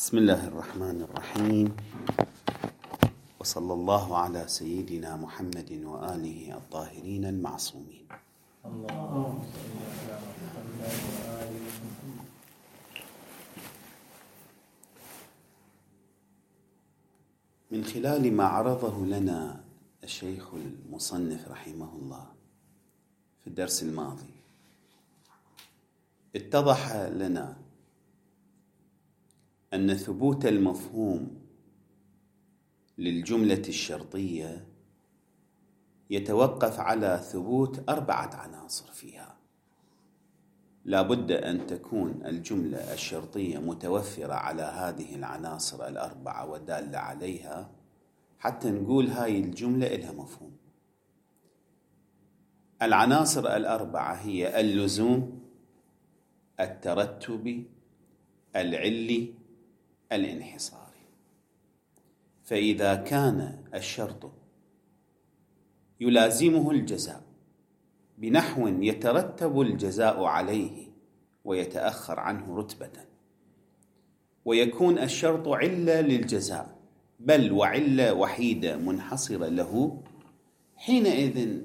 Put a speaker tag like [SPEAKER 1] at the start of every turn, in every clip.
[SPEAKER 1] بسم الله الرحمن الرحيم، وصلى الله على سيدنا محمد وآله الطاهرين المعصومين.
[SPEAKER 2] اللهم صل على محمد وآل محمد.
[SPEAKER 1] من خلال ما عرضه لنا الشيخ المصنف رحمه الله في الدرس الماضي، اتضح لنا أن ثبوت المفهوم للجملة الشرطية يتوقف على ثبوت 4 عناصر فيها. لا بد أن تكون الجملة الشرطية متوفرة على هذه العناصر 4 ودالة عليها حتى نقول هاي الجملة إلها مفهوم. العناصر 4 هي اللزوم، الترتب، العلي، الانحصاري. فإذا كان الشرط يلازمه الجزاء بنحو يترتب الجزاء عليه ويتأخر عنه رتبة، ويكون الشرط علة للجزاء بل وعلة وحيدة منحصرة له، حينئذ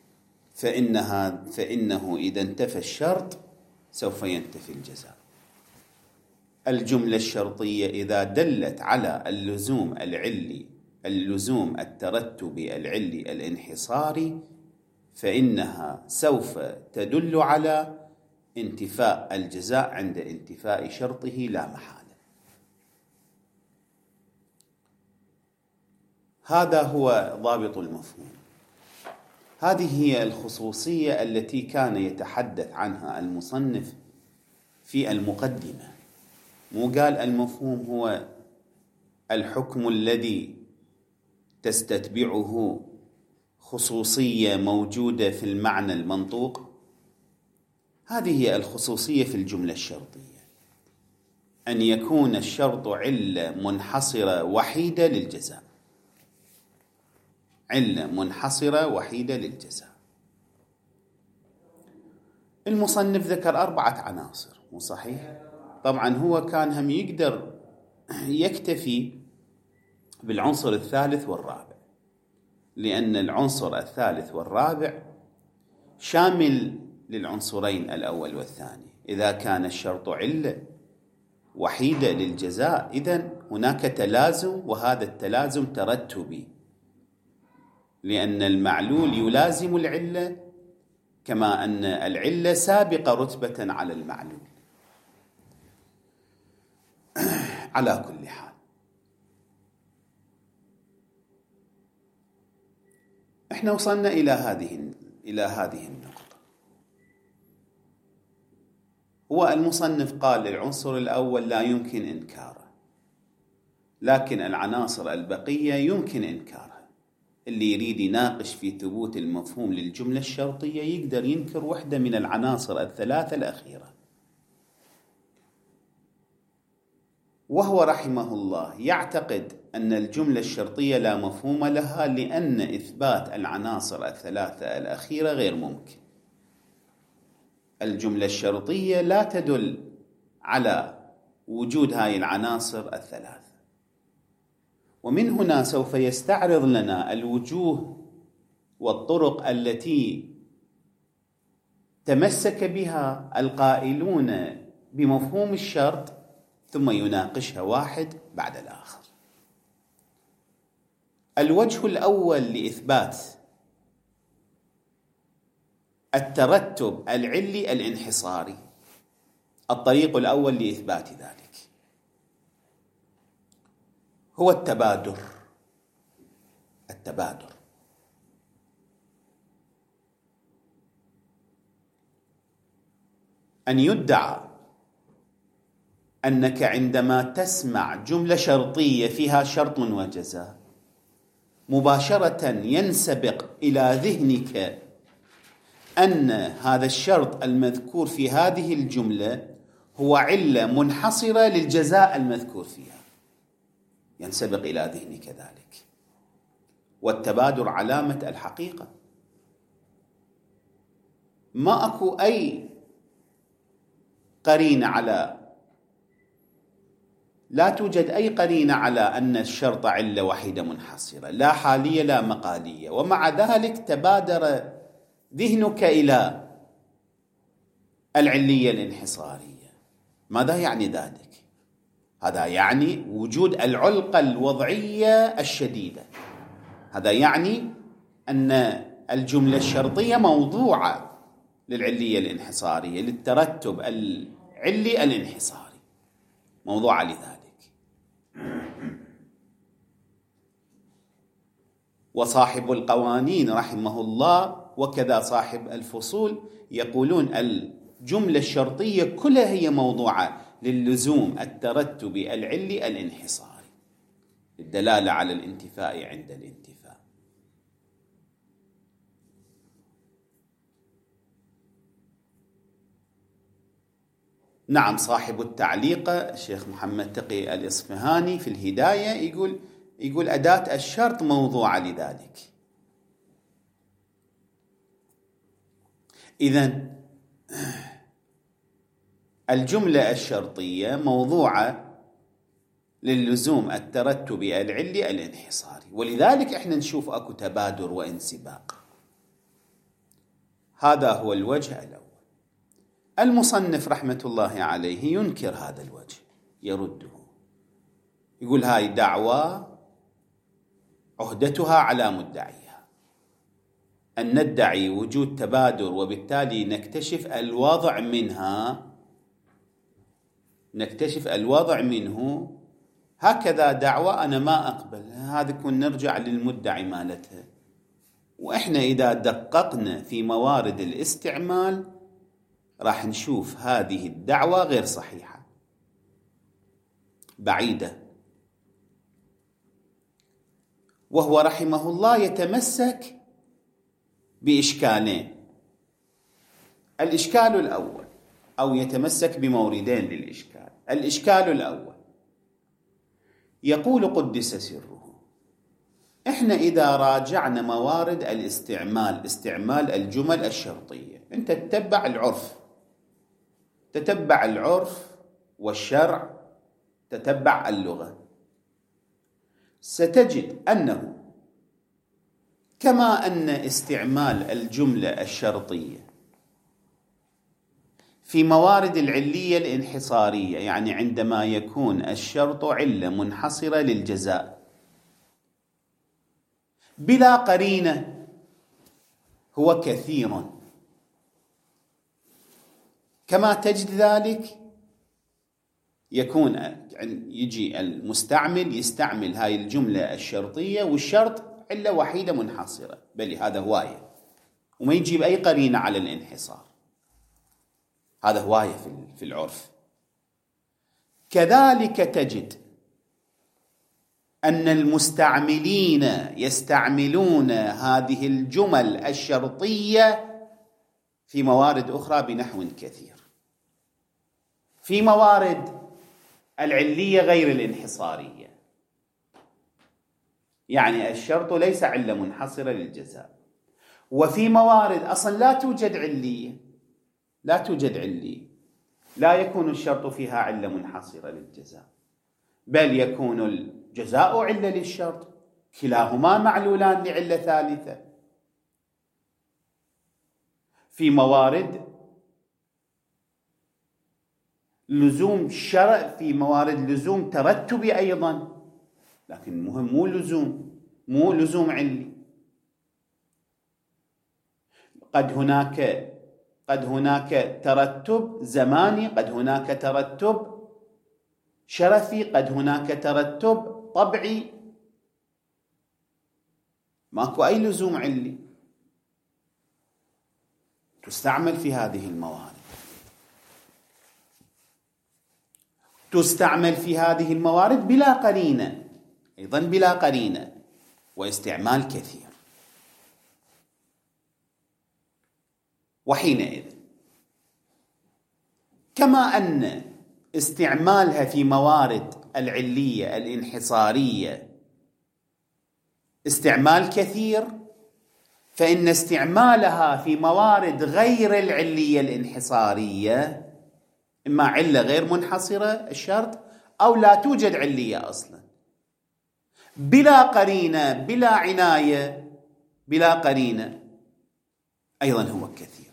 [SPEAKER 1] فإنه إذا انتفى الشرط سوف ينتفي الجزاء. الجملة الشرطية إذا دلت على اللزوم العلي، اللزوم الترتبي العلي الانحصاري، فإنها سوف تدل على انتفاء الجزاء عند انتفاء شرطه لا محالة. هذا هو ضابط المفهوم. هذه هي الخصوصية التي كان يتحدث عنها المصنف في المقدمة. مو قال المفهوم هو الحكم الذي تستتبعه خصوصية موجودة في المعنى المنطوق. هذه هي الخصوصية في الجملة الشرطية، أن يكون الشرط علة منحصرة وحيدة للجزاء، علة منحصرة وحيدة للجزاء. المصنف ذكر 4 عناصر، مو صحيح؟ طبعا هو كان هم يقدر يكتفي بالعنصر الثالث والرابع، لأن العنصر الثالث والرابع شامل للعنصرين الأول والثاني. إذا كان الشرط علة وحيدة للجزاء إذن هناك تلازم، وهذا التلازم ترتبي، لأن المعلول يلازم العلة كما أن العلة سابقة رتبة على المعلول. على كل حال، احنا وصلنا إلى هذه النقطة. هو المصنف قال العنصر الأول لا يمكن إنكاره، لكن العناصر البقية يمكن إنكارها. اللي يريد يناقش في ثبوت المفهوم للجملة الشرطية يقدر ينكر واحدة من العناصر الثلاثة الأخيرة. وهو رحمه الله يعتقد أن الجملة الشرطية لا مفهوم لها، لأن إثبات العناصر الثلاثة الأخيرة غير ممكن. الجملة الشرطية لا تدل على وجود هاي العناصر الثلاثة. ومن هنا سوف يستعرض لنا الوجوه والطرق التي تمسك بها القائلون بمفهوم الشرط، ثم يناقشها واحد بعد الآخر. الوجه الأول لإثبات الترتب العلي الانحصاري، الطريق الأول لإثبات ذلك هو التبادر. أن يدعى أنك عندما تسمع جملة شرطية فيها شرط وجزاء مباشرة ينسبق إلى ذهنك أن هذا الشرط المذكور في هذه الجملة هو علة منحصرة للجزاء المذكور فيها، ينسبق إلى ذهنك ذلك. والتبادر علامة الحقيقة، ما أكو أي قرينة على لا توجد أي قرينة على أن الشرط علة وحيدة منحصرة، لا حالية لا مقالية، ومع ذلك تبادر ذهنك إلى العلية الانحصارية. ماذا يعني ذلك؟ هذا يعني وجود العلقة الوضعية الشديدة، هذا يعني أن الجملة الشرطية موضوعة للعلية الانحصارية، للترتب العلي الانحصاري، موضوعة لذلك. وصاحب القوانين رحمه الله وكذا صاحب الفصول يقولون الجملة الشرطية كلها هي موضوعة للزوم الترتبي العلي الانحصاري، الدلالة على الانتفاء عند الانتفاء. نعم، صاحب التعليق الشيخ محمد تقي الإصفهاني في الهداية يقول أداة الشرط موضوعة لذلك. إذن الجملة الشرطية موضوعة للزوم الترتبي العلي الانحصاري، ولذلك احنا نشوف اكو تبادر وانسباق. هذا هو الوجه الأول. المصنف رحمة الله عليه ينكر هذا الوجه، يرده، يقول هاي دعوة عهدتها على مدعيها، أن ندعي وجود تبادر وبالتالي نكتشف الوضع منه، هكذا دعوة أنا ما أقبل. هذا كن نرجع للمدعي مالتها، وإحنا إذا دققنا في موارد الاستعمال راح نشوف هذه الدعوة غير صحيحة، بعيدة. وهو رحمه الله يتمسك بإشكالين. الإشكال الأول، أو يتمسك بموردين للإشكال. الإشكال الأول يقول قدس سره، إحنا إذا راجعنا موارد الاستعمال، استعمال الجمل الشرطية، أنت تتبع العرف والشرع، تتبع اللغة، ستجد أنه كما أن استعمال الجملة الشرطية في موارد العلية الانحصارية، يعني عندما يكون الشرط علة منحصرة للجزاء بلا قرينة، هو كثير. كما تجد ذلك يجي المستعمل يستعمل هاي الجملة الشرطية والشرط علة وحيدة منحصرة، بل هذا هواية، وما يجيب أي قرينة على الانحصار، هذا هواية في العرف. كذلك تجد أن المستعملين يستعملون هذه الجمل الشرطية في موارد أخرى بنحو كثير، في موارد العلية غير الانحصارية، يعني الشرط ليس علة منحصرة للجزاء، وفي موارد أصلا لا توجد علية، لا يكون الشرط فيها علة منحصرة للجزاء، بل يكون الجزاء علة للشرط، كلاهما معلولان لعلة ثالثة. في موارد لزوم شرع، في موارد لزوم ترتبي أيضا، لكن مهم مو لزوم علي. قد هناك ترتب زماني، قد هناك ترتب شرفي، قد هناك ترتب طبعي، ماكو أي لزوم علي، تستعمل في هذه الموارد، بلا قرينة، أيضا بلا قرينة، واستعمال كثير. وحينئذ كما أن استعمالها في موارد العلية الانحصارية استعمال كثير، فإن استعمالها في موارد غير العلية الانحصارية، إما علة غير منحصرة الشرط، أو لا توجد علية أصلا بلا قرينة بلا عناية بلا قرينة أيضا هو كثير،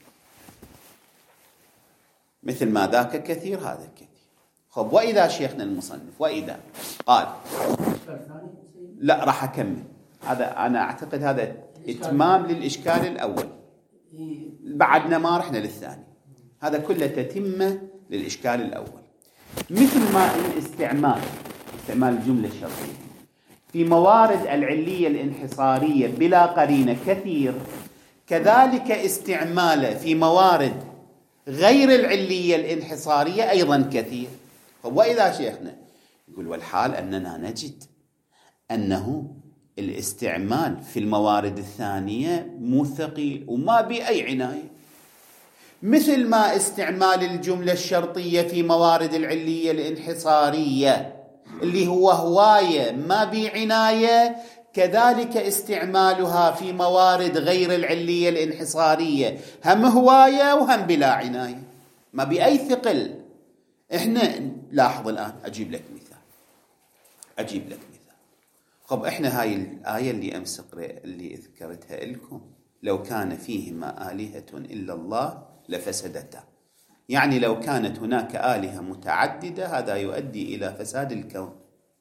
[SPEAKER 1] مثل ما ذاك كثير هذا كثير. خب وإذا شيخنا المصنف وإذا قال لا راح أكمل، هذا أنا أعتقد هذا إتمام للإشكال الأول، بعدنا ما رحنا للثاني، هذا كله تتمة للإشكال الأول. مثل ما استعمال الجملة الشرطية في موارد العلية الانحصارية بلا قرينة كثير، كذلك استعماله في موارد غير العلية الانحصارية أيضا كثير. وإذا شيخنا يقول والحال أننا نجد أنه الاستعمال في الموارد الثانية مو ثقيل وما بأي عناية، مثل ما استعمال الجملة الشرطية في موارد العلية الانحصارية اللي هو هواية ما بعناية، كذلك استعمالها في موارد غير العلية الانحصارية هم هواية وهم بلا عناية، ما بأي ثقل. احنا لاحظ الآن أجيب لك مثال. خب احنا هاي الآية اللي أمس اللي ذكرتها لكم، لو كان فيهما آلهة إلا الله لفسدتا، يعني لو كانت هناك آلهة متعددة هذا يؤدي إلى فساد الكون.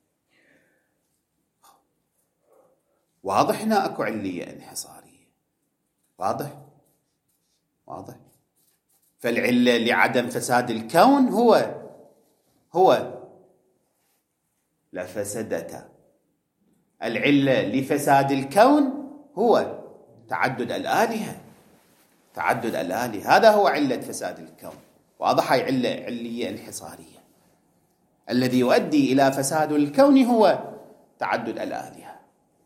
[SPEAKER 1] واضح هنا أكو علية انحصارية، واضح. فالعلة لعدم فساد الكون هو لفسدتا، العلة لفساد الكون هو تعدد الآلهة، هذا هو علة فساد الكون. واضح، هاي علية انحصارية، الذي يؤدي إلى فساد الكون هو تعدد الآلهة.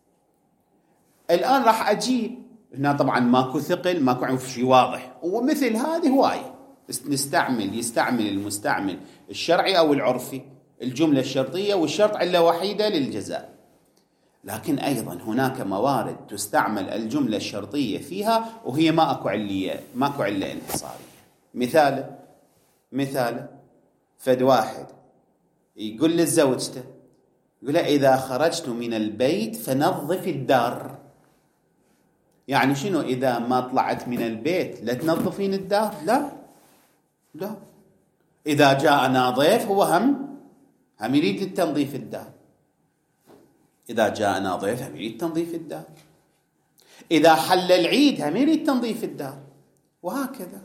[SPEAKER 1] الآن راح أجيب هنا، طبعا ماكو ثقل، ماكو شيء واضح، ومثل هذه هواية يستعمل المستعمل الشرعي أو العرفي الجملة الشرطية والشرط علة وحيدة للجزاء، لكن أيضا هناك موارد تستعمل الجملة الشرطية فيها وهي ماكو علة انحصارية. مثال فد واحد يقول لزوجته، يقول إذا خرجت من البيت فنظف الدار، يعني شنو؟ إذا ما طلعت من البيت لا تنظفين الدار؟ لا. إذا جاءنا ضيف هو هم يريد التنظيف الدار، إذا جاءنا ضيف هم يريد تنظيف الدار، إذا حل العيد هم يريد تنظيف الدار، وهكذا.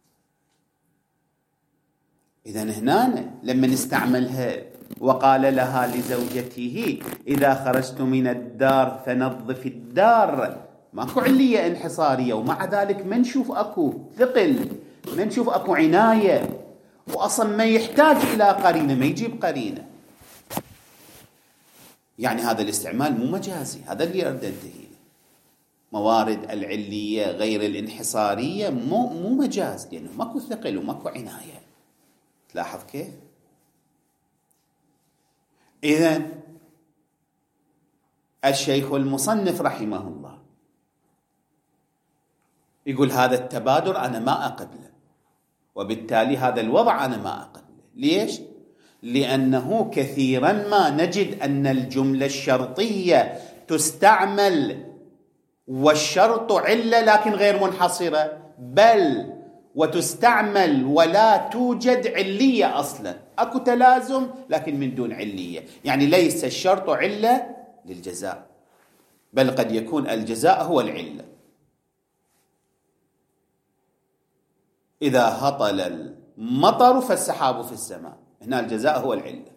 [SPEAKER 1] إذن هنا لما نستعملها وقال لها لزوجته إذا خرجت من الدار فنظف الدار، ماكو علية انحصارية، ومع ذلك ما نشوف أكو ثقل، ما نشوف أكو عناية، وأصلا ما يحتاج إلى قرينة، ما يجيب قرينة. يعني هذا الاستعمال مو مجازي، هذا اللي أريد أنتهي. موارد العلية غير الانحصارية مو مجاز، لأنه ماكو ثقل وماكو عناية. تلاحظ كيف؟ إذن الشيخ المصنف رحمه الله يقول هذا التبادر أنا ما أقبله، وبالتالي هذا الوضع أنا ما أقبله. ليش؟ لأنه كثيرا ما نجد أن الجملة الشرطية تستعمل والشرط علة لكن غير منحصرة، بل وتستعمل ولا توجد علية أصلا، أكو تلازم لكن من دون علية، يعني ليس الشرط علة للجزاء، بل قد يكون الجزاء هو العلة. إذا هطل المطر فالسحاب في السماء، هنا الجزاء هو العلة.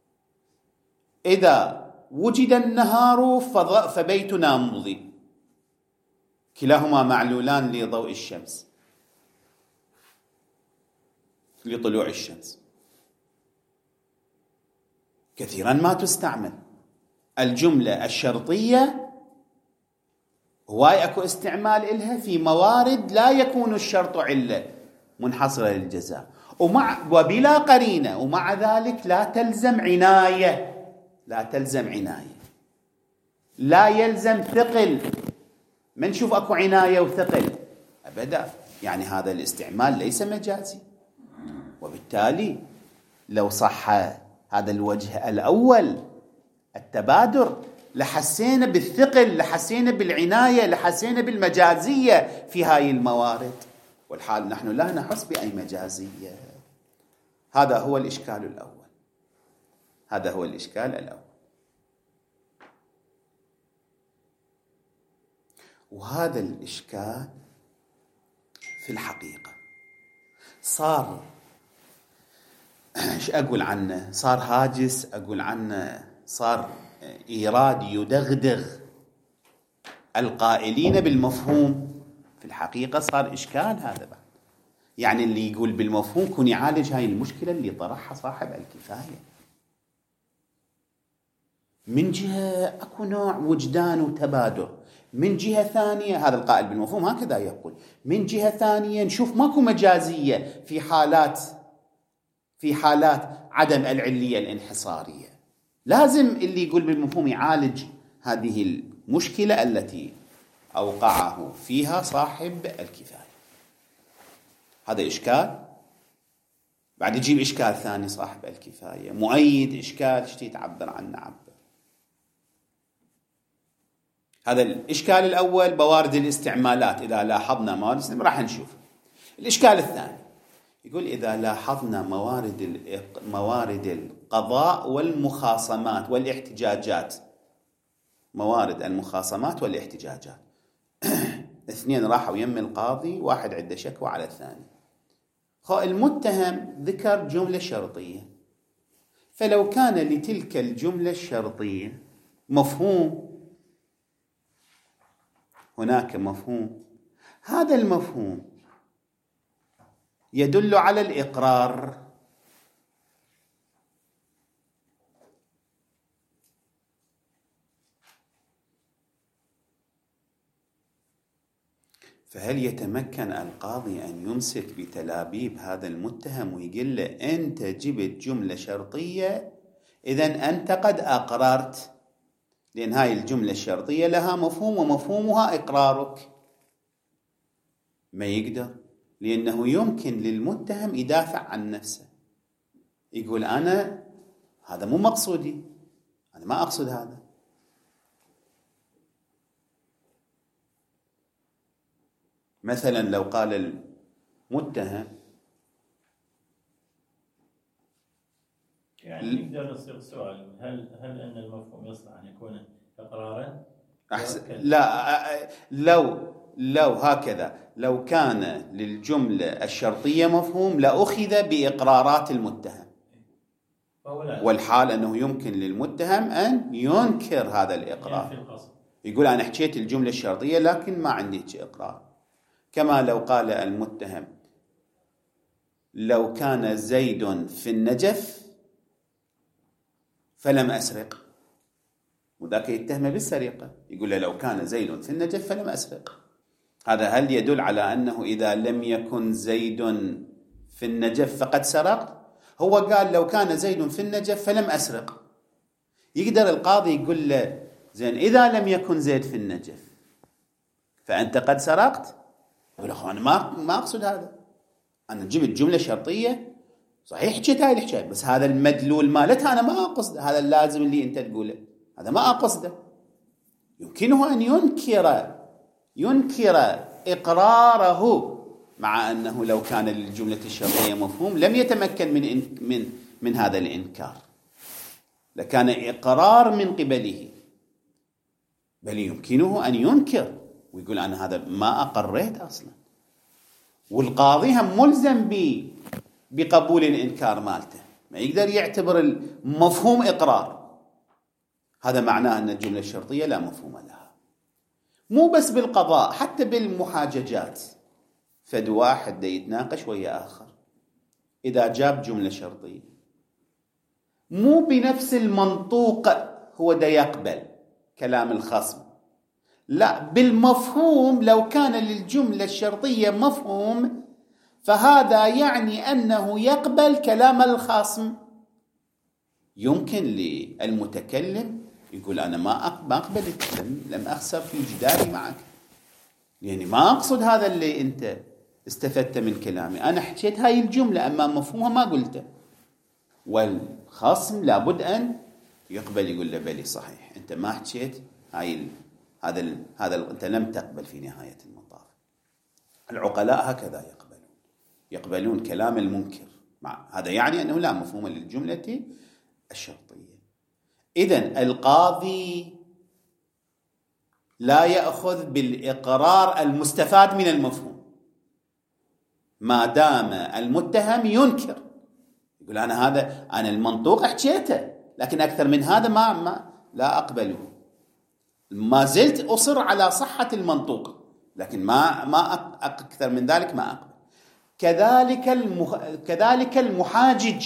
[SPEAKER 1] إذا وجد النهار فبيتنا مضيء، كلاهما معلولان لضوء الشمس، لطلوع الشمس. كثيرا ما تستعمل الجملة الشرطية، هواي أكو استعمال إلها في موارد لا يكون الشرط علة منحصرة للجزاء وبلا قرينة، ومع ذلك لا تلزم عناية، لا يلزم ثقل، ما نشوف أكو عناية وثقل أبدا. يعني هذا الاستعمال ليس مجازي، وبالتالي لو صح هذا الوجه الأول، التبادر، لحسينا بالثقل، لحسينا بالعناية، لحسينا بالمجازية في هاي الموارد، والحال نحن لا نحس بأي مجازية. هذا هو الإشكال الأول، هذا هو الإشكال الأول. وهذا الإشكال في الحقيقة صار، ايش أقول عنه، صار هاجس، أقول عنه صار إيراد يدغدغ القائلين بالمفهوم. في الحقيقة صار إشكال هذا بعد. يعني اللي يقول بالمفهوم كون يعالج هاي المشكلة اللي طرحها صاحب الكفاية. من جهة أكو نوع وجدان وتبادر، من جهة ثانية هذا القائل بالمفهوم هكذا يقول، من جهة ثانية نشوف ماكو مجازية في حالات عدم العلية الانحصارية. لازم اللي يقول بالمفهوم يعالج هذه المشكلة التي أوقعه فيها صاحب الكفاية. هذا إشكال. بعد يجيب إشكال ثاني صاحب الكفاية، مؤيد إشكال شتي تعبر عنه عبر. هذا الإشكال الأول بوارد الاستعمالات، إذا لاحظنا موارد الاستعمال راح نشوف. الإشكال الثاني يقول إذا لاحظنا موارد القضاء والمخاصمات والاحتجاجات، موارد المخاصمات والاحتجاجات، اثنين راحوا يم القاضي، واحد عنده شكوى على الثاني. المتهم ذكر جملة شرطية، فلو كان لتلك الجملة الشرطية مفهوم، هناك مفهوم، هذا المفهوم يدل على الإقرار، فهل يتمكن القاضي أن يمسك بتلابيب هذا المتهم ويقول له أنت جبت جملة شرطية إذن أنت قد أقررت، لأن هاي الجملة الشرطية لها مفهوم ومفهومها إقرارك؟ ما يقدر، لأنه يمكن للمتهم يدافع عن نفسه، يقول أنا هذا مو مقصودي، أنا ما أقصد هذا. مثلا لو قال المتهم
[SPEAKER 2] يعني نقدر نصيغ سؤال، هل أن المفهوم يصلح أن يكون إقرارا؟
[SPEAKER 1] لا، لو هكذا، لو كان للجملة الشرطية مفهوم لأخذ بإقرارات المتهم، والحال أنه يمكن للمتهم أن ينكر هذا الإقرار، يقول أنا حكيت الجملة الشرطية لكن ما عندي إقرار. كما لو قال المتهم لو كان زيد في النجف فلم أسرق، وذاك يتهمه بالسرقة، يقول له لو كان زيد في النجف فلم أسرق. هذا هل يدل على أنه إذا لم يكن زيد في النجف فقد سرق؟ هو قال لو كان زيد في النجف فلم أسرق. يقدر القاضي يقول له زين إذا لم يكن زيد في النجف فأنت قد سرقت؟ يقول له أنا ما أقصد هذا، أنا جبت جملة شرطية صحيح حكيت هاي الحكاية، بس هذا المدلول مالتها أنا ما أقصده، هذا اللازم اللي أنت تقوله هذا ما أقصده. يمكنه أن ينكر إقراره، مع أنه لو كان للجملة الشرطية مفهوم لم يتمكن من هذا الإنكار، لكان إقرار من قبله، بل يمكنه أن ينكر ويقول أنا هذا ما أقريت أصلا، والقاضي هم ملزم بقبول الإنكار مالته، ما يقدر يعتبر المفهوم إقرار. هذا معناه أن الجملة الشرطية لا مفهوم لها. مو بس بالقضاء، حتى بالمحاججات، فد واحد دا يتناقش ويا آخر، إذا جاب جملة شرطية مو بنفس المنطوق هو دا يقبل كلام الخصم، لا بالمفهوم، لو كان للجملة الشرطية مفهوم فهذا يعني أنه يقبل كلام الخصم. يمكن للمتكلم يقول أنا ما أقبل الكلام، لم أخسر في جدالي معك، يعني ما أقصد هذا اللي أنت استفدت من كلامي، أنا حكيت هاي الجملة أما مفهومها ما قلته. الخصم لابد أن يقبل، يقول له بلي صحيح أنت ما حكيت هذا أنت لم تقبل في نهاية المطاف. العقلاء هكذا يقبلون كلام المنكر، هذا يعني أنه لا مفهوم للجملة الشرطية. إذن القاضي لا يأخذ بالإقرار المستفاد من المفهوم ما دام المتهم ينكر، يقول أنا المنطوق حكيته، لكن أكثر من هذا ما لا أقبله، ما زلت أصر على صحة المنطوق، لكن ما أكثر من ذلك ما أقبل. كذلك المحاجج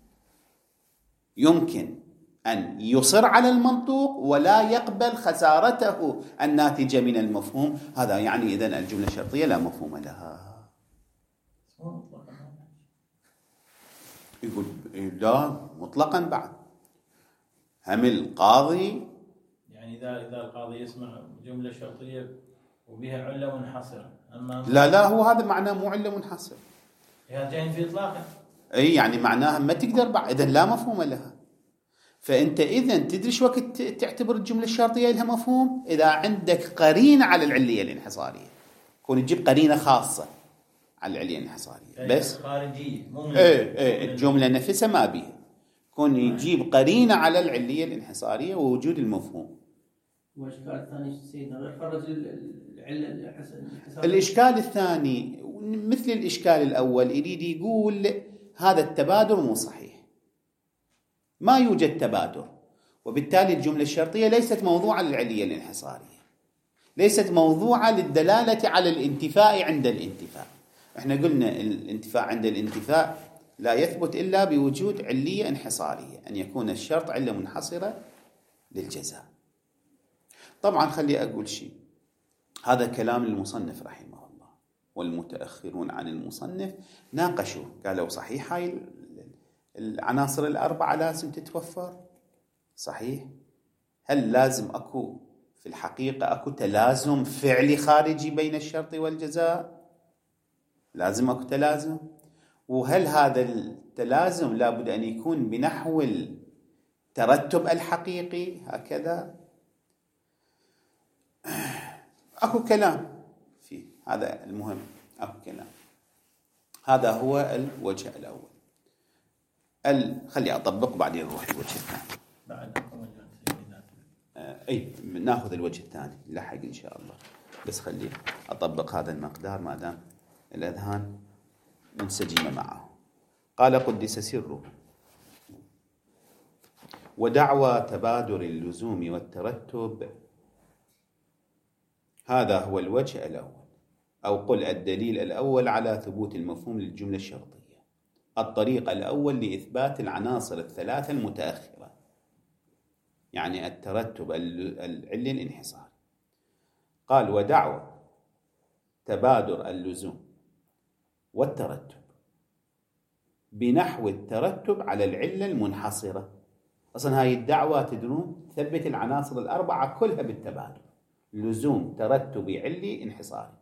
[SPEAKER 1] يمكن أن يصر على المنطوق ولا يقبل خسارته الناتجة من المفهوم. هذا يعني إذن الجملة الشرطية لا مفهوم لها. يقول لا مطلقا بعد هم القاضي،
[SPEAKER 2] يعني إذا القاضي يسمع جملة شرطية وبها علة منحصرة، أما
[SPEAKER 1] لا هو هذا معناه مو علة منحصرة،
[SPEAKER 2] هي جايين في إطلاقه،
[SPEAKER 1] أي يعني معناها ما تقدر بعد، إذن لا مفهوم لها. فأنت إذن تدري شو وقت تعتبر الجملة الشرطية لها مفهوم؟ إذا عندك قرينة على العلية الانحصارية، كون تجيب قرينة خاصة على العلية الانحصارية بس
[SPEAKER 2] خارجية،
[SPEAKER 1] الجملة نفسها ما بيها، كون يجيب قرينة على العلية الانحصارية ووجود المفهوم.
[SPEAKER 3] والإشكال الثاني سيدنا غير خرج العلة الانحصارية.
[SPEAKER 1] الإشكال الثاني مثل الإشكال الأول يريد يقول هذا التبادر مو صحيح، ما يوجد تبادر، وبالتالي الجملة الشرطية ليست موضوعة للعلية الانحصارية، ليست موضوعة للدلالة على الانتفاء عند الانتفاء. احنا قلنا الانتفاء عند الانتفاء لا يثبت إلا بوجود علية انحصارية، أن يكون الشرط علة منحصرة للجزاء. طبعا خلي أقول شيء، هذا كلام المصنف رحمه الله، والمتأخرون عن المصنف ناقشوا، قالوا صحيح هاي العناصر الأربعة لازم تتوفر، صحيح؟ هل لازم أكو في الحقيقة أكو تلازم فعلي خارجي بين الشرط والجزاء؟ لازم أكو تلازم؟ وهل هذا التلازم لابد أن يكون بنحو الترتب الحقيقي هكذا؟ أكو كلام فيه، هذا المهم، أكو كلام. هذا هو الوجه الأول. خلي أطبق بعدين نروح الوجه الثاني. ناخذ الوجه الثاني لحق إن شاء الله، بس خلي أطبق هذا المقدار ما دام الأذهان منسجمة معه. قال قدس سره: ودعوى تبادر اللزوم والترتب، هذا هو الوجه الأول، أو قل الدليل الأول على ثبوت المفهوم للجملة الشرطية، الطريق الأول لإثبات العناصر الثلاثة المتأخرة، يعني الترتب العلي الانحصاري. قال: ودعوى تبادر اللزوم والترتب بنحو الترتب على العلة المنحصرة. أصلا هاي الدعوة تدرون تثبت العناصر الأربعة كلها بالتبادر، لزوم ترتب علي انحصاري.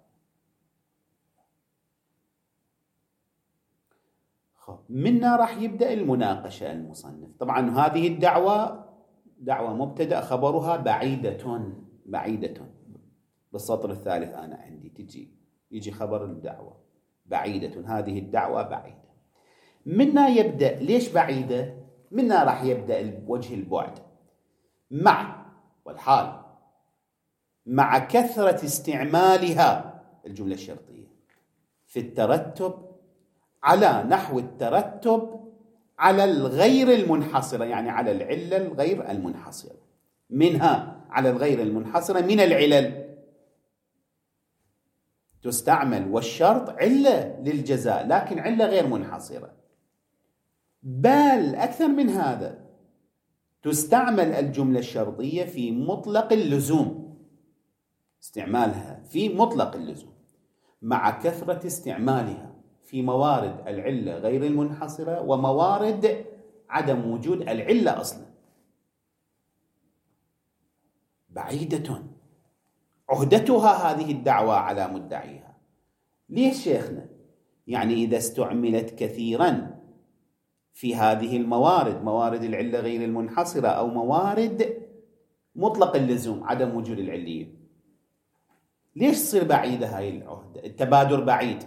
[SPEAKER 1] منا راح يبدأ المناقشة المصنف. طبعا هذه الدعوة دعوة مبتدأ خبرها بعيدة بالسطر الثالث أنا عندي يجي خبر الدعوة بعيدة، هذه الدعوة بعيدة. منا يبدأ، ليش بعيدة؟ منا راح يبدأ وجه البعد مع والحال مع كثرة استعمالها الجملة الشرطية في الترتب على نحو الترتب على الغير المنحصرة، يعني على العلة الغير المنحصرة، منها على الغير المنحصرة من العلل تستعمل، والشرط علة للجزاء لكن علة غير منحصرة، بل أكثر من هذا تستعمل الجملة الشرطية في مطلق اللزوم، استعمالها في مطلق اللزوم مع كثرة استعمالها في موارد العلة غير المنحصرة وموارد عدم وجود العلة أصلا. بعيدة عهدتها هذه الدعوة على مدعيها. ليش شيخنا؟ يعني إذا استعملت كثيرا في هذه الموارد، موارد العلة غير المنحصرة أو موارد مطلق اللزوم عدم وجود العلية. ليش تصير بعيدة هاي العهدة؟ التبادر بعيد.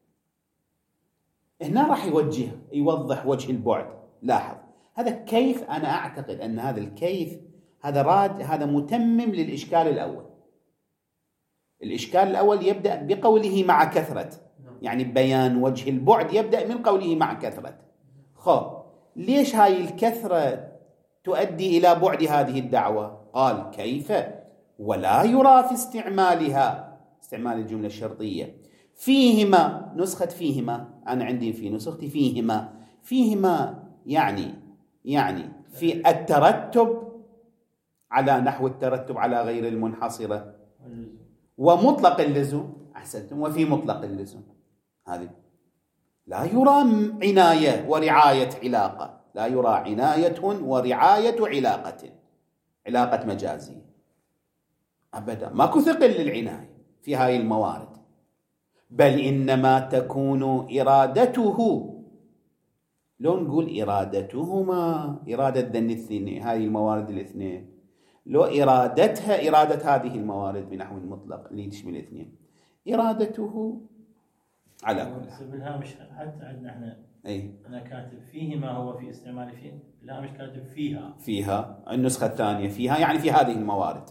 [SPEAKER 1] هنا راح يوضح وجه البعد. لاحظ هذا كيف، أنا أعتقد أن هذا الكيف هذا متمم للإشكال الأول. الإشكال الأول يبدأ بقوله مع كثرة، يعني بيان وجه البعد يبدأ من قوله مع كثرة. ليش هاي الكثرة تؤدي إلى بعد هذه الدعوة؟ قال كيف ولا يرى في استعمالها، استعمال الجملة الشرطية، فيهما، نسخة فيهما، أنا عندي في نسختي فيهما يعني في الترتب على نحو الترتب على غير المنحصرة ومطلق اللزوم. أحسنتم. وفي مطلق اللزوم هذه لا يرى عناية ورعاية علاقة، لا يرى عناية ورعاية علاقة مجازية أبدا، ماكو ثقل للعناية في هاي الموارد، بل إنما تكون إرادته، لو نقول إرادتهما، إرادة ذن الاثنين، هاي الموارد الاثنين، لو إرادتها إرادة هذه الموارد بنحو المطلق اللي تشمل الاثنين، إرادته على كل
[SPEAKER 2] حال. بالهامش حتى عندنا احنا أنا كاتب فيهما، هو في استعمال فيه، بالهامش كاتب فيها
[SPEAKER 1] النسخة الثانية فيها، يعني في هذه الموارد.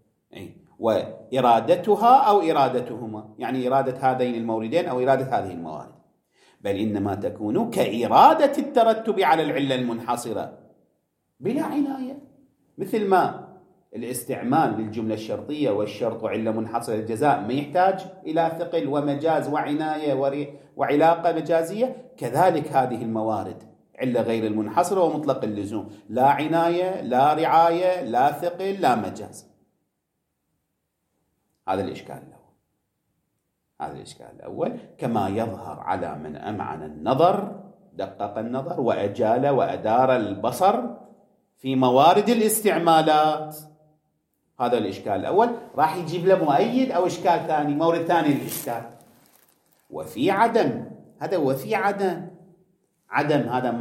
[SPEAKER 1] وإرادتها أو إرادتهما، يعني إرادة هذين الموردين أو إرادة هذه الموارد، بل إنما تكون كإرادة الترتب على العلة المنحصرة بلا عناية، مثل ما الاستعمال للجملة الشرطية والشرط علة منحصرة الجزاء ما يحتاج إلى ثقل ومجاز وعناية وعلاقة مجازية، كذلك هذه الموارد علة غير المنحصرة ومطلق اللزوم، لا عناية لا رعاية لا ثقل لا مجاز. هذا الإشكال الأول كما يظهر على من أمعن النظر، دقق النظر وأجال وأدار البصر في موارد الاستعمالات. هذا الإشكال الأول. راح يجيب له مؤيد أو إشكال ثاني، مورد ثاني للإشكال. وفي عدم، هذا وفي عدم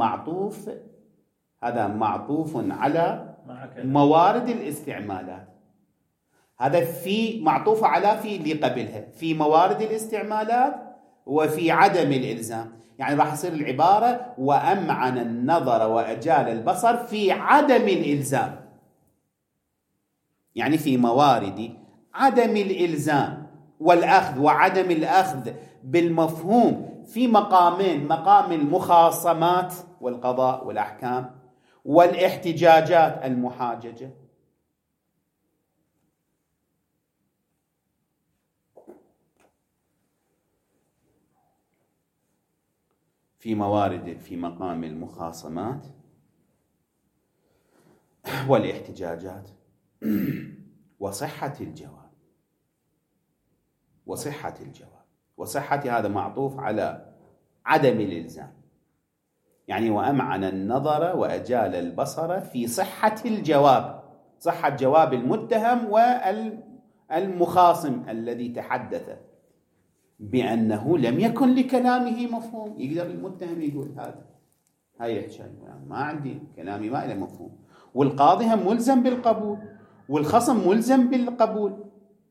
[SPEAKER 1] هذا معطوف على موارد الاستعمالات. هذا في معطوف على في اللي قبلها، في موارد الاستعمالات وفي عدم الإلزام، يعني راح يصير العبارة وأمعن النظر وأجال البصر في عدم الإلزام، يعني في موارد عدم الإلزام والأخذ وعدم الأخذ بالمفهوم في مقامين، مقام المخاصمات والقضاء والأحكام والاحتجاجات المحاججة. في موارد في مقام المخاصمات والاحتجاجات وصحة الجواب، وصحة هذا معطوف على عدم الإلزام، يعني وأمعن النظر وأجال البصر في صحة الجواب، صحة جواب المتهم والمخاصم الذي تحدث بأنه لم يكن لكلامه مفهوم. يقدر المتهم يقول هاي يحشى ما عندي كلامي ما له مفهوم، والقاضي هم ملزم بالقبول والخصم ملزم بالقبول.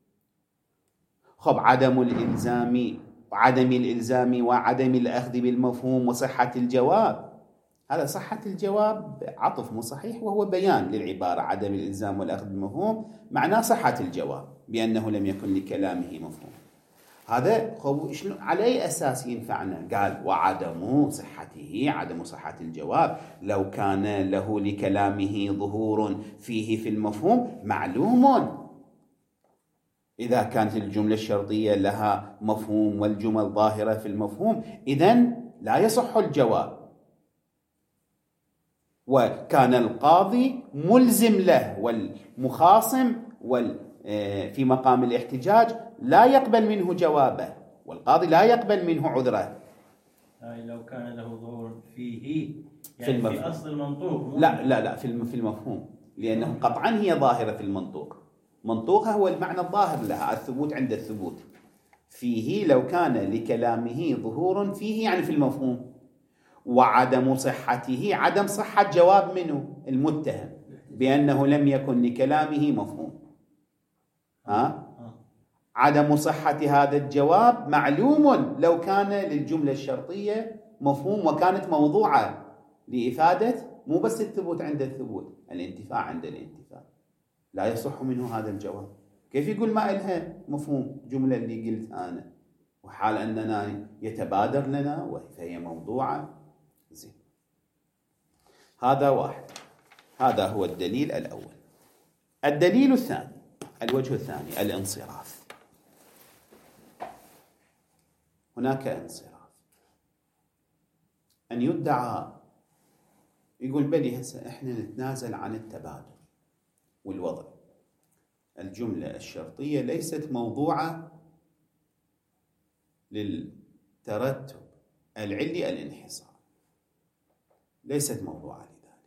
[SPEAKER 1] عدم الإلزام وعدم الأخذ بالمفهوم وصحة الجواب، هذا صحة الجواب عطف مو صحيح وهو بيان للعبارة. عدم الإلزام والأخذ بالمفهوم معناه صحة الجواب بأنه لم يكن لكلامه مفهوم. هذا على أي أساس ينفعنا؟ قال وعدم صحته، عدم صحة الجواب لو كان له لكلامه ظهور فيه في المفهوم معلوم. إذا كانت الجملة الشرطية لها مفهوم والجمل ظاهرة في المفهوم إذن لا يصح الجواب، وكان القاضي ملزم له والمخاصم في مقام الاحتجاج لا يقبل منه جوابه، والقاضي لا يقبل منه عذره.
[SPEAKER 2] لو كان له ظهور فيه
[SPEAKER 1] يعني في
[SPEAKER 2] أصل المنطوق،
[SPEAKER 1] لا في المفهوم، لأنه قطعا هي ظاهرة في المنطوق، منطوقها هو المعنى الظاهر لها، الثبوت عند الثبوت. فيه لو كان لكلامه ظهور فيه يعني في المفهوم، وعدم صحته عدم صحة جواب منه المتهم بأنه لم يكن لكلامه مفهوم. عدم صحة هذا الجواب معلوم لو كان للجملة الشرطية مفهوم وكانت موضوعة لإفادة مو بس الثبوت عند الثبوت، الانتفاع عند الانتفاع. لا يصح منه هذا الجواب. كيف يقول ما إلها مفهوم جملة اللي قلت أنا وحال أننا يتبادر لنا فهي موضوعة؟ زين، هذا واحد. هذا هو الدليل الأول. الدليل الثاني، الوجه الثاني، الانصراف. هناك انصراف. أن يدعى يقول بلي هسه إحنا نتنازل عن التبادل والوضع، الجملة الشرطية ليست موضوعة للترتب العلي الانحصار، ليست موضوعة لذلك.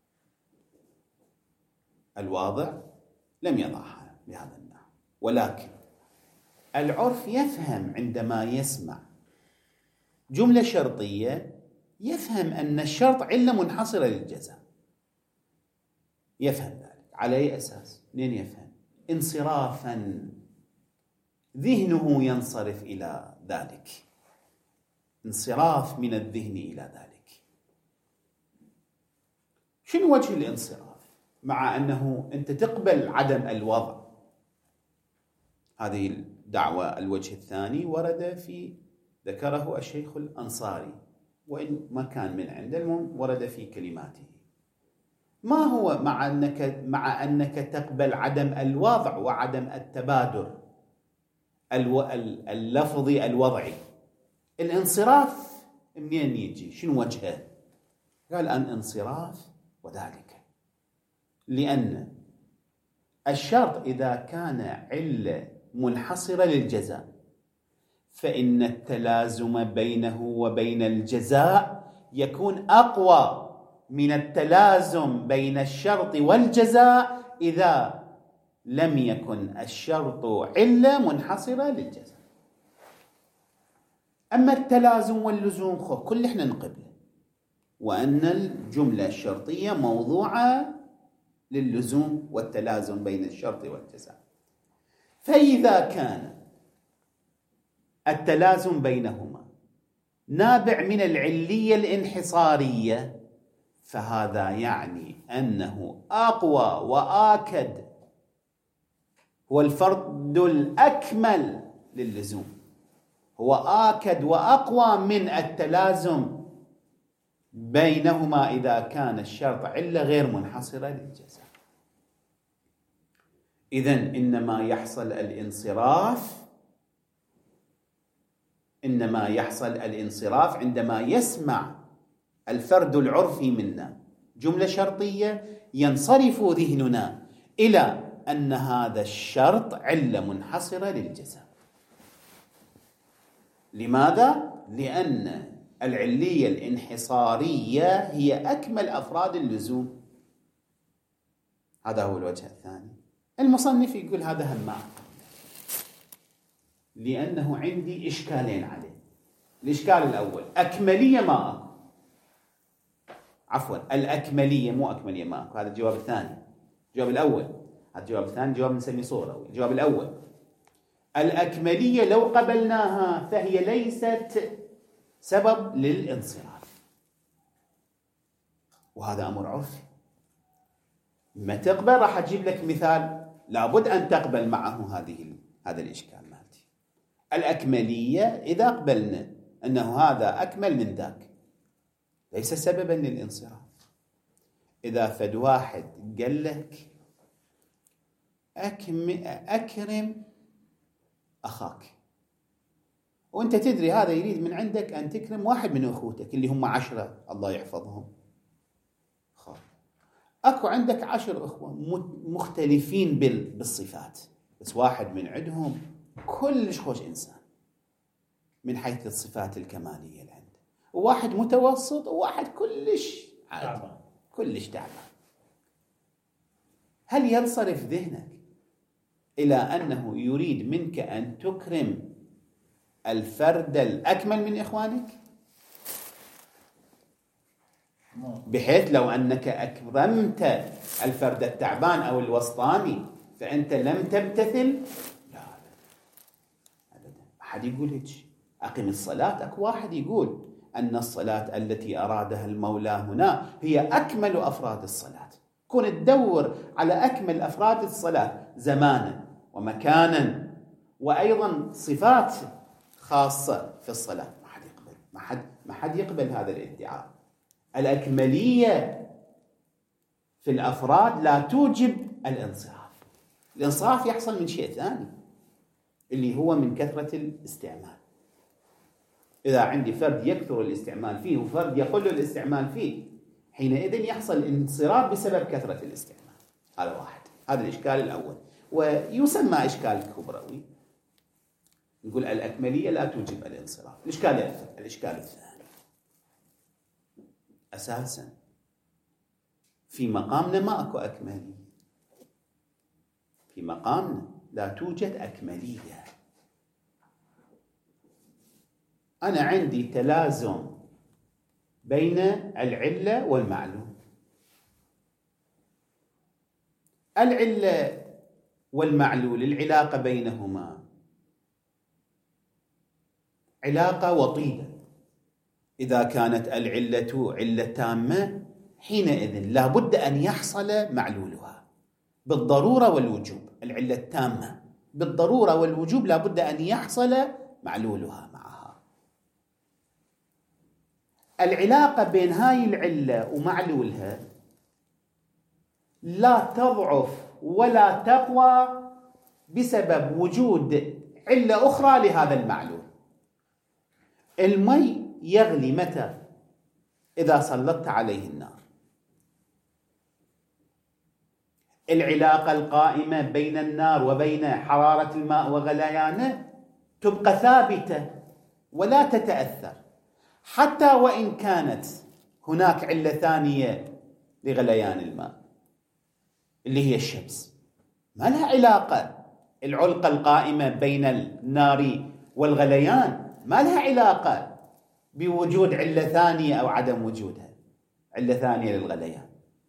[SPEAKER 1] الواضع لم يضعها بهذا النحو، ولكن العرف يفهم عندما يسمع جملة شرطية يفهم أن الشرط علة منحصرة للجزاء، يفهم ذلك. على أي أساس؟ منين يفهم؟ انصرافا، ذهنه ينصرف إلى ذلك، انصراف من الذهن إلى ذلك. شنو وجه الانصراف؟ مع أنه أنت تقبل عدم الوضع. هذه الدعوة الوجه الثاني ورد في ذكره الشيخ الأنصاري، وإن ما كان من عنده، المهم ورد في كلماته. ما هو مع أنك تقبل عدم الوضع وعدم التبادر اللفظي الوضعي، الانصراف منين يجي؟ شنو وجهه؟ قال أن انصراف وذلك لأن الشرط إذا كان علة منحصرة للجزاء فإن التلازم بينه وبين الجزاء يكون أقوى من التلازم بين الشرط والجزاء إذا لم يكن الشرط علة منحصرة للجزاء. أما التلازم واللزوم كل إحنا نقبله، وأن الجملة الشرطية موضوعة للزوم والتلازم بين الشرط والجزاء. فإذا كان التلازم بينهما نابع من العلية الانحصارية فهذا يعني أنه أقوى وآكد، هو الفرد الأكمل للزوم، هو آكد وأقوى من التلازم بينهما إذا كان الشرط علة غير منحصرة للجزاء. إذن إنما يحصل الانصراف عندما يسمع الفرد العرفي منا جملة شرطية، ينصرف ذهننا إلى أن هذا الشرط علة منحصرة للجزاء. لماذا؟ لأن العلية الانحصارية هي أكمل أفراد اللزوم. هذا هو الوجه الثاني. المصنف يقول هذا هم معه، لأنه عندي إشكالين عليه. الإشكال الأول أكملية ما أكو، عفوا الأكملية مو أكملية ما أكو، هذا الجواب الثاني. الجواب الأول، هذا الجواب الثاني جواب نسميه صورة. الجواب الأول الأكملية لو قبلناها فهي ليست سبب للانصراف، وهذا أمر عرفي. ما تقبل راح أجيب لك مثال لابد أن تقبل معه هذا الإشكال مالتي. الأكملية إذا قبلنا أنه هذا أكمل من ذاك ليس سببا للانصراف. إذا فد واحد قال لك أكرم أخاك، وأنت تدري هذا يريد من عندك أن تكرم واحد من أخوتك اللي هم 10 الله يحفظهم. أكو عندك 10 أخوة مختلفين بالصفات، بس واحد من عندهم كلش خوش إنسان من حيث الصفات الكمالية اللي عنده، وواحد متوسط وواحد كلش عادي كلش تعبان. هل ينصرف ذهنك إلى أنه يريد منك أن تكرم الفرد الأكمل من إخوانك؟ بحيث لو أنك أكرمت الفرد التعبان أو الوسطاني فأنت لم تمتثل، لا أبدا. أحد يقول هيك أقم الصلاة، أكو واحد يقول أن الصلاة التي أرادها المولى هنا هي أكمل أفراد الصلاة. كون تدور على أكمل أفراد الصلاة زمانا ومكانا وأيضا صفات خاصة في الصلاة، ما حد يقبل، ما حد يقبل هذا الادعاء. الأكملية في الأفراد لا توجب الانصراف. الانصراف يحصل من شيء ثاني اللي هو من كثرة الاستعمال. إذا عندي فرد يكثر الاستعمال فيه وفرد يقل الاستعمال فيه، حينئذ يحصل انصراف بسبب كثرة الاستعمال. هذا واحد، هذا الإشكال الأول، ويسمى إشكال كبروي. نقول الأكملية لا توجب الانصراف. الإشكال الثاني، أساسا في مقامنا ما أكو أكملية، في مقامنا لا توجد أكملية. أنا عندي تلازم بين العلة والمعلول. العلة والمعلول العلاقة بينهما علاقة وطيدة. إذا كانت العلة علة تامة حينئذ لا بد أن يحصل معلولها بالضرورة والوجوب. العلة التامة بالضرورة والوجوب لا بد أن يحصل معلولها معها. العلاقة بين هاي العلة ومعلولها لا تضعف ولا تقوى بسبب وجود علة أخرى لهذا المعلول. المي يغلي متى؟ إذا سلطت عليه النار. العلاقة القائمة بين النار وبين حرارة الماء وغليانه تبقى ثابتة ولا تتأثر، حتى وإن كانت هناك علة ثانية لغليان الماء اللي هي الشمس. ما لها علاقة العلاقة القائمة بين النار والغليان، ما لها علاقة بوجود علة ثانية أو عدم وجودها علة ثانية للغليان.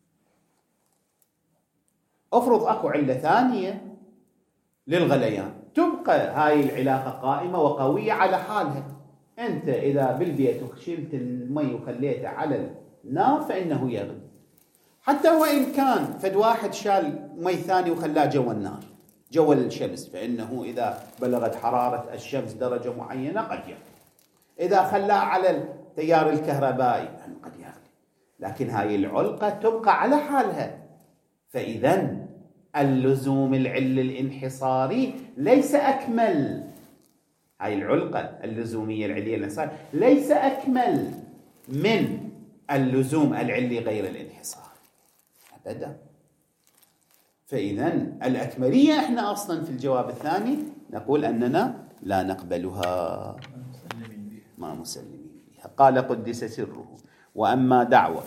[SPEAKER 1] أفرض أكو علة ثانية للغليان، تبقى هاي العلاقة قائمة وقوية على حالها. أنت إذا بالبيت شلت المي وخليته على النار فإنه يغلي، حتى وإن كان فد واحد شال مي ثاني وخلاه جوا النار جوا الشمس، فإنه إذا بلغت حرارة الشمس درجة معينة قد يغلي. إذا خلاه على التيار الكهربائي قد يغلي، لكن هاي العلقة تبقى على حالها. فإذا اللزوم العلة الانحصاري ليس أكمل. هاي العلقة اللزومية العلية الانحصاري ليس أكمل من اللزوم العلي غير الانحصار أبدا. فإذا الأكملية احنا أصلا في الجواب الثاني نقول أننا لا نقبلها، ما مسلمين بها. قال قدس سره. وأما دعوة،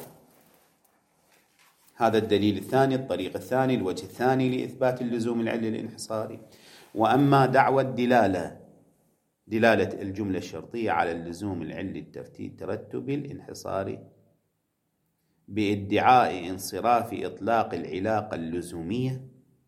[SPEAKER 1] هذا الدليل الثاني، الطريق الثاني، الوجه الثاني لإثبات اللزوم العلي الانحصاري. وأما دعوة دلالة الجملة الشرطية على اللزوم العلي الترتبي الانحصاري بادعاء انصراف إطلاق العلاقة اللزومية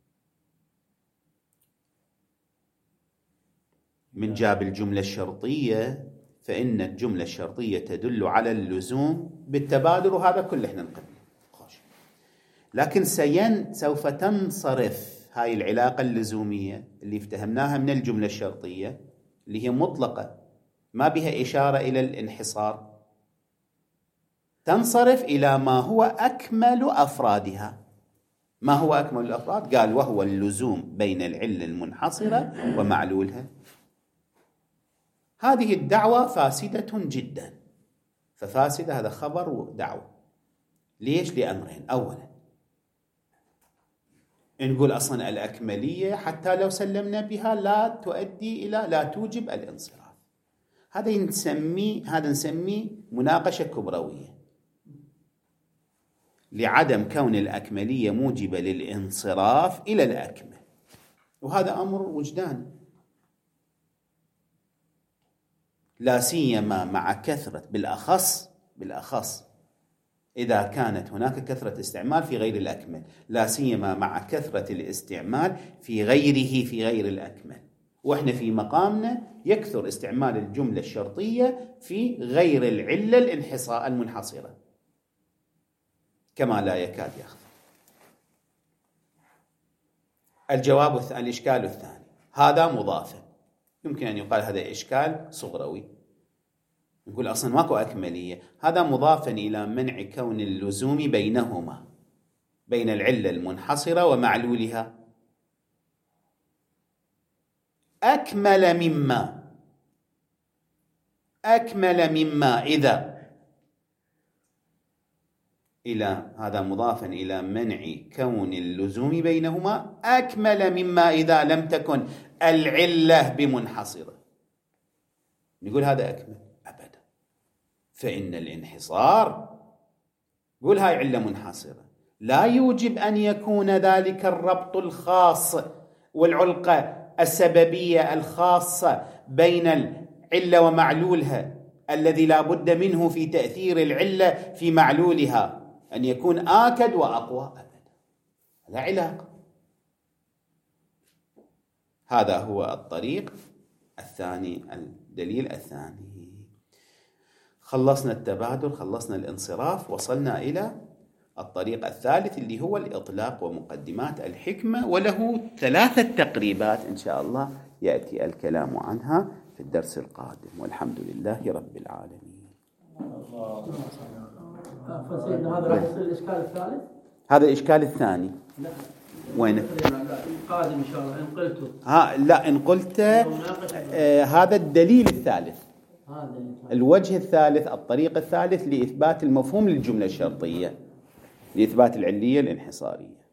[SPEAKER 1] من جاب الجملة الشرطية، فإن الجملة الشرطية تدل على اللزوم بالتبادر، وهذا كله احنا نقبله. لكن سوف تنصرف هاي العلاقة اللزومية اللي افتهمناها من الجملة الشرطية اللي هي مطلقة ما بها إشارة إلى الانحصار، تنصرف إلى ما هو أكمل أفرادها. ما هو أكمل الأفراد؟ قال وهو اللزوم بين العلة المنحصرة ومعلولها. هذه الدعوة فاسدة جدا. ففاسدة هذا خبر ودعوة. ليش؟ لأمرين. أولا نقول أصلا الأكملية حتى لو سلمنا بها لا تؤدي إلى، لا توجب الانصراف. هذا نسميه مناقشة كبروية لعدم كون الأكملية موجبة للانصراف إلى الأكمل، وهذا أمر وجداني، لا سيما مع كثرة بالأخص إذا كانت هناك كثرة استعمال في غير الأكمل، لا سيما مع كثرة الاستعمال في غير الأكمل. وإحنا في مقامنا يكثر استعمال الجملة الشرطية في غير العلة المنحصرة كما لا يكاد يخفى. الإشكال الثاني، هذا مضاف، يمكن أن يقال هذا إشكال صغروي، نقول أصلا ماكو أكملية. هذا مضافا إلى منع كون اللزوم بينهما، بين العلة المنحصرة ومعلولها. أكمل مما إذا، إلى هذا مضافا إلى منع كون اللزوم بينهما، أكمل مما إذا لم تكن العلة بمنحصرة. نقول هذا أكمل؟ أبدا، فإن الانحصار، قول هاي علة منحصرة، لا يوجب أن يكون ذلك الربط الخاص والعلقة السببية الخاصة بين العلة ومعلولها الذي لا بد منه في تأثير العلة في معلولها أن يكون آكد وأقوى، أبدا، لا علاقة. هذا هو الطريق الثاني، الدليل الثاني. خلصنا التبادل، خلصنا الانصراف، وصلنا إلى الطريق الثالث اللي هو الإطلاق ومقدمات الحكمة، وله 3 تقريبات إن شاء الله يأتي الكلام عنها في الدرس القادم، والحمد لله رب العالمين.
[SPEAKER 3] فسيدنا هذا راح يصير الإشكال الثالث؟
[SPEAKER 1] هذا الإشكال الثاني.
[SPEAKER 3] لا.
[SPEAKER 1] وين؟
[SPEAKER 3] القادم إن شاء الله إن قلته.
[SPEAKER 1] لا، إن قلت هذا الدليل الثالث، الوجه الثالث، الطريق الثالث لإثبات المفهوم للجملة الشرطية، لإثبات العلية الانحصارية.